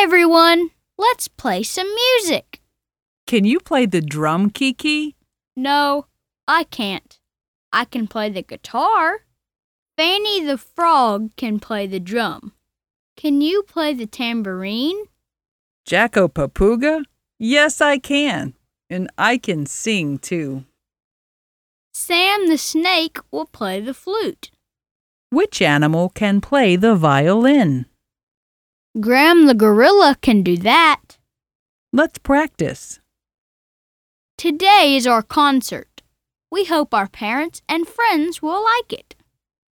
everyone! Let's play some music. Can you play the drum, Kiki? No, I can't. I can play the guitar. Fanny the Frog can play the drum. Can you play the tambourine? Jacko Papuga? Yes, I can. And I can sing, too. Sam the Snake will play the flute. Which animal can play the violin? Graham the Gorilla can do that. Let's practice. Today is our concert. We hope our parents and friends will like it.